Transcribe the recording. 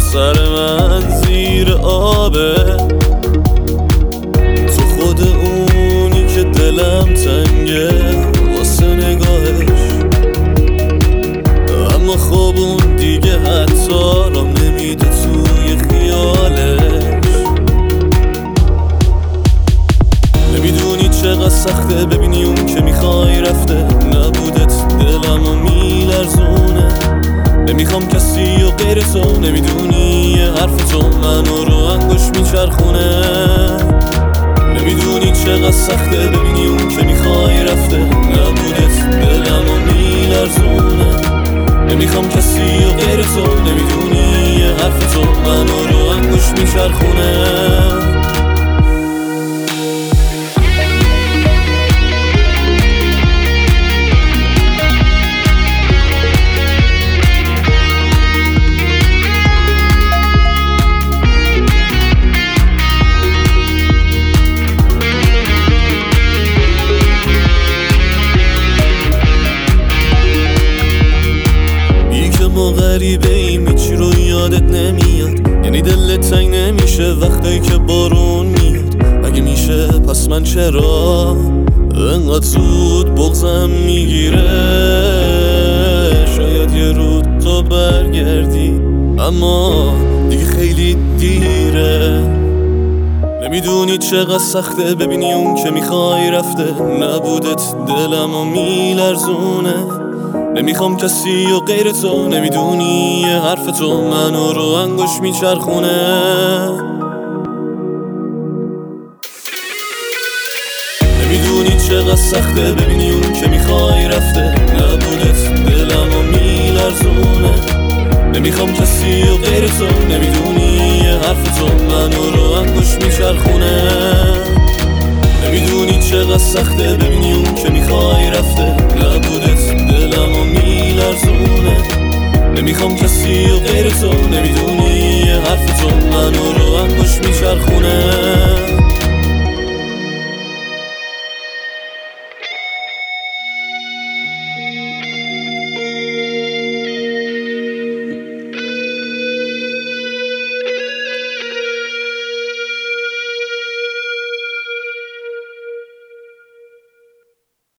سر من زیر آبه، تو خود اونی که دلم تنگه واسه نگاهش، اما خب اون دیگه حتی رام نمیده توی خیالش. نمیدونی چقدر سخته ببینی اون که میخوای رفته، نبودت دلمو میلرزونه. نمیخوام کسی و غیر تو، نمیدونی یه حرف تو منو رو انگوش میچرخونه. نمیدونی چقدر سخته ببینی اون که میخوای رفته، نبودت دلمو میلرزونه. نمیخوام کسی و غیر تو، نمیدونی یه حرف تو منو رو انگوش میچرخونه. ما غریبه ایم هیچی رو یادت نمیاد، یعنی دلت تنگ نمیشه وقتی که بارون میاد. اگه میشه پس من چرا انقدر زود بغضم میگیره؟ شاید یه رود تو برگردی اما دیگه خیلی دیره. نمیدونی چقدر سخته ببینی اون که میخوای رفته، نبودت دلمو میلرزونه. نمیخوام کسی و غیر تو، نمیدونی یه حرف تو منو رو انگوش میچرخونه. نمیدونی چقدر سخته ببینی اون که میخوای رفته، نبودت دلمو میلرزونه. نمیخوام کسی و غیر تو، نمیدونی یه حرف تو منو رو انگوش میچرخونه. نمیدونی چقدر سخته ببینی اون که میخوای رفته، نبودت دلمو میلرزونه. نمیخوام کسی و غیر تو، نمیدونی یه حرف تو منو رو انگوش میچرخونه.